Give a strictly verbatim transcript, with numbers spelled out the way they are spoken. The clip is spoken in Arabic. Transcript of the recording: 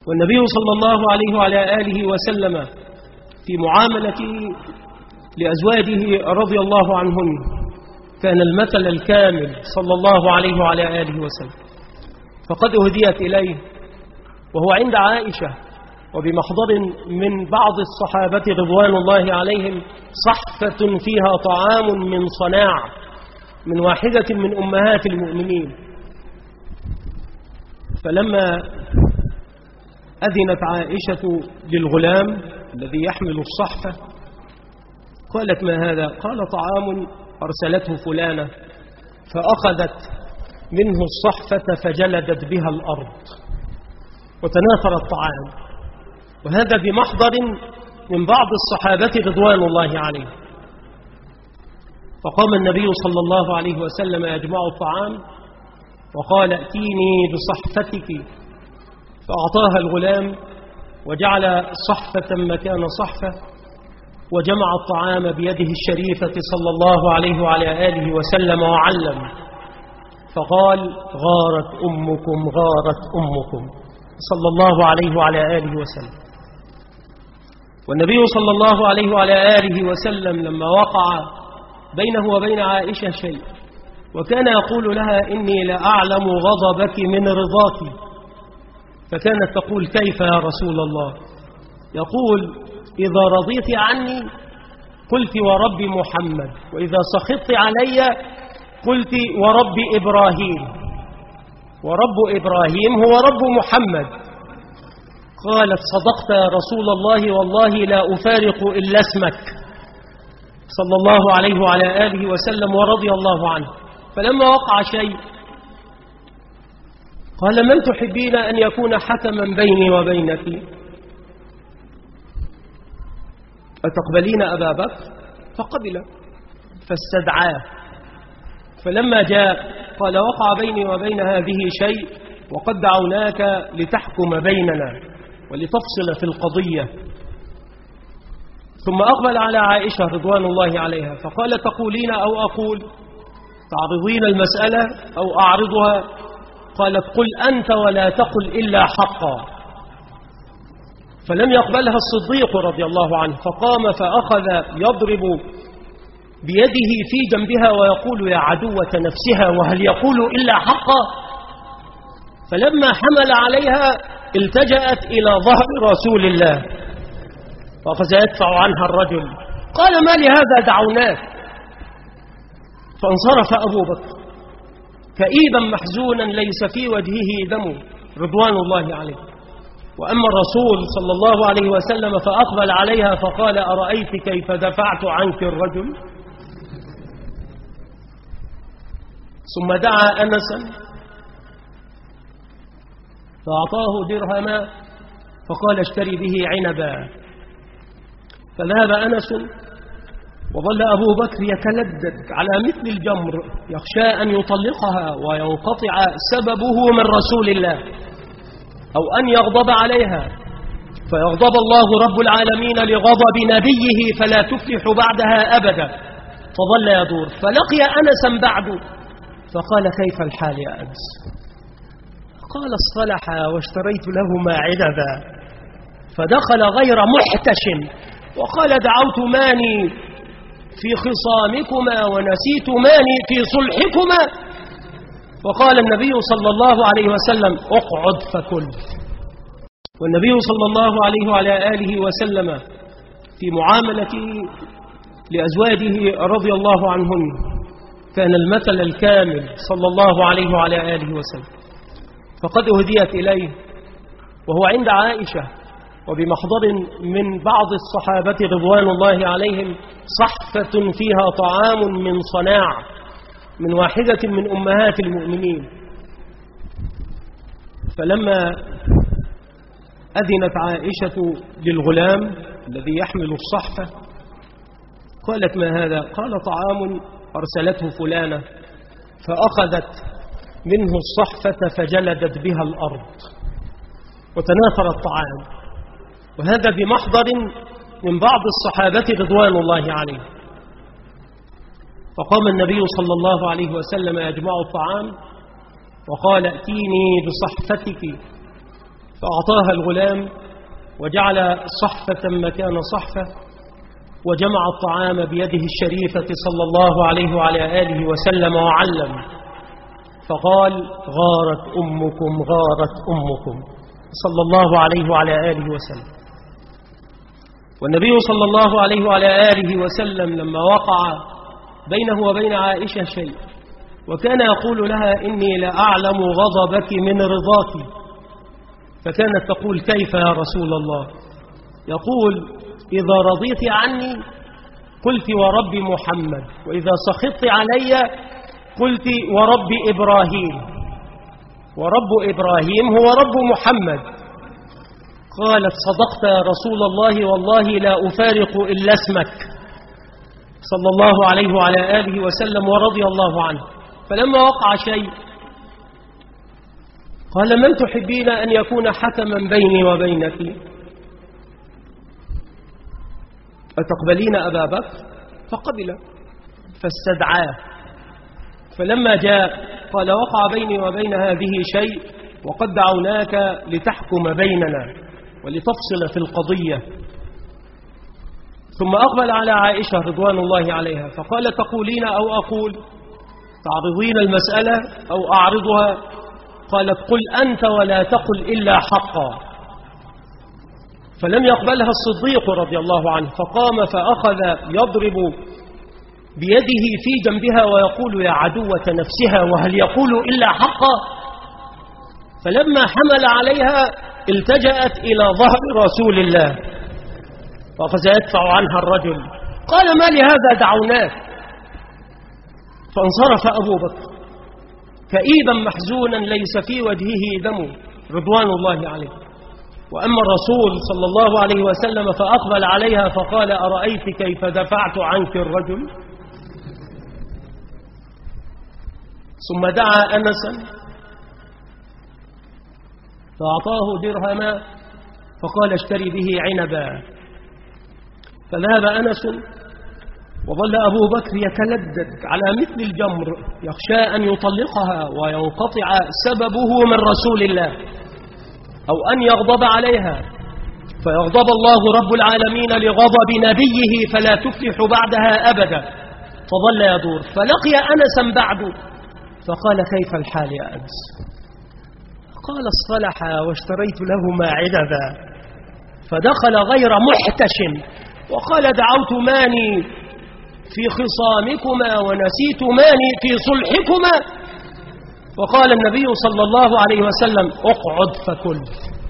والنبي صلى الله عليه وعلى آله وسلم في معاملته لأزواجه رضي الله عنهن كان المثل الكامل صلى الله عليه وعلى آله وسلم. فقد أهديت إليه وهو عند عائشة وبمحضر من بعض الصحابة رضوان الله عليهم صحفة فيها طعام من صناع من واحدة من أمهات المؤمنين. فلما أذنت عائشة للغلام الذي يحمل الصحفة قالت: ما هذا؟ قال: طعام أرسلته فلانة، فأخذت منه الصحفة فجلدت بها الأرض وتناثر الطعام. وهذا بمحضر من بعض الصحابة رضوان الله عليهم. فقام النبي صلى الله عليه وسلم يجمع الطعام وقال: ائتيني بصحفتك، فأعطاها الغلام وجعل صحفة مكان صحفة وجمع الطعام بيده الشريفة صلى الله عليه وعلى آله وسلم وعلم، فقال: غارت أمكم غارت أمكم صلى الله عليه وعلى آله وسلم. والنبي صلى الله عليه وعلى آله وسلم لما وقع بينه وبين عائشة شيء وكان يقول لها: إني لأعلم غضبك من رضاك، فكانت تقول: كيف يا رسول الله؟ يقول: إذا رضيت عني قلت ورب محمد، وإذا سخطت علي قلت ورب إبراهيم، ورب إبراهيم هو رب محمد. قالت: صدقت يا رسول الله، والله لا أفارق إلا اسمك صلى الله عليه وعلى آله وسلم ورضي الله عنه. فلما وقع شيء قال: من تحبين أن يكون حكما بيني وبينك؟ أتقبلين أبا بكر؟ فقبل فاستدعاه. فلما جاء قال: وقع بيني وبين هذه شيء وقد دعوناك لتحكم بيننا ولتفصل في القضية. ثم أقبل على عائشة رضوان الله عليها فقال: تقولين أو أقول؟ تعرضين المسألة أو أعرضها؟ قالت: قل أنت ولا تقل إلا حقا. فلم يقبلها الصديق رضي الله عنه، فقام فأخذ يضرب بيده في جنبها ويقول: يا عدوة نفسها، وهل يقول إلا حقا؟ فلما حمل عليها التجأت إلى ظهر رسول الله وأخذ يدفع عنها الرجل. قال: ما لهذا دعوناك؟ فانصرف أبو بكر كئيبا محزونا ليس في وجهه دم رضوان الله عليه. وأما الرسول صلى الله عليه وسلم فأقبل عليها فقال: أرأيت كيف دفعت عنك الرجل؟ ثم دعا أنسا فأعطاه درهما فقال: اشتري به عنبا. فذهب أنس وظل أبو بكر يتلدد على مثل الجمر يخشى أن يطلقها وينقطع سببه من رسول الله أو أن يغضب عليها فيغضب الله رب العالمين لغضب نبيه فلا تفلح بعدها أبدا. فظل يدور فلقي أنسا بعد فقال: كيف الحال يا أنس؟ قال: اصطلح واشتريت لهما عنبا. فدخل غير محتشم وقال: دعوت ماني في خصامكما ونسيت ماني في صلحكما. وقال النبي صلى الله عليه وسلم: اقعد فكل. والنبي صلى الله عليه وعلى آله وسلم في معاملته لأزواجه رضي الله عنهن كان المثل الكامل صلى الله عليه وعلى آله وسلم. فقد أهديت إليه وهو عند عائشة وبمحضر من بعض الصحابة رضوان الله عليهم صحفة فيها طعام من صناع من واحدة من أمهات المؤمنين. فلما أذنت عائشة للغلام الذي يحمل الصحفة قالت: ما هذا؟ قال: طعام أرسلته فلانة، فأخذت منه الصحفة فجلدت بها الأرض وتناثر الطعام. وهذا بمحضر من بعض الصحابة رضوان الله عليهم. فقام النبي صلى الله عليه وسلم يجمع الطعام وقال: ائتيني بصحفتك، فأعطاها الغلام وجعل صحفة مكان صحفة وجمع الطعام بيده الشريفة صلى الله عليه وعلى آله وسلم وعلم، فقال: غارت أمكم غارت أمكم، صلى الله عليه وعلى آله وسلم. والنبي صلى الله عليه وعلى آله وسلم لما وقع بينه وبين عائشة شيء وكان يقول لها: إني لأعلم غضبك من رضاك، فكانت تقول: كيف يا رسول الله؟ يقول: إذا رضيت عني قلت ورب محمد، وإذا سخطت علي قلت ورب إبراهيم، ورب إبراهيم هو رب محمد. قالت: صدقت يا رسول الله، والله لا أفارق إلا اسمك، صلى الله عليه وعلى آله وسلم ورضي الله عنه. فلما وقع شيء قال: من تحبين أن يكون حكما بيني وبينك؟ أتقبلين أبا بكر؟ فقبل، فاستدعاه. فلما جاء قال: وقع بيني وبين هذه شيء وقد دعوناك لتحكم بيننا ولتفصل في القضية. ثم أقبل على عائشة رضوان الله عليها فقال: تقولين أو أقول؟ تعرضين المسألة أو أعرضها؟ قالت: قل أنت ولا تقل إلا حقا. فلم يقبلها الصديق رضي الله عنه، فقام فأخذ يضرب بيده في جنبها ويقول: يا عدوة نفسها، وهل يقول إلا حقا؟ فلما حمل عليها التجأت إلى ظهر رسول الله فأخذ يدفع عنها الرجل. قال: ما لهذا دعوناك؟ فانصرف أبو بكر كئيبا محزونا ليس في وجهه دم رضوان الله عليه. وأما الرسول صلى الله عليه وسلم فأقبل عليها فقال: أرأيت كيف دفعت عنك الرجل؟ ثم دعا أنسا فأعطاه درهما فقال: اشتري به عنبا. فذهب أنس وظل أبو بكر يتلدد على مثل الجمر يخشى أن يطلقها وينقطع سببه من رسول الله أو أن يغضب عليها فيغضب الله رب العالمين لغضب نبيه فلا تفلح بعدها أبدا. فظل يدور فلقي أنسا بعده فقال: كيف الحال يا أنس؟ قال: اصطلح واشتريت لهما عنبا. فدخل غير محتشم وقال: دعوت ماني في خصامكما ونسيت ماني في صلحكما. وقال النبي صلى الله عليه وسلم: اقعد فكل.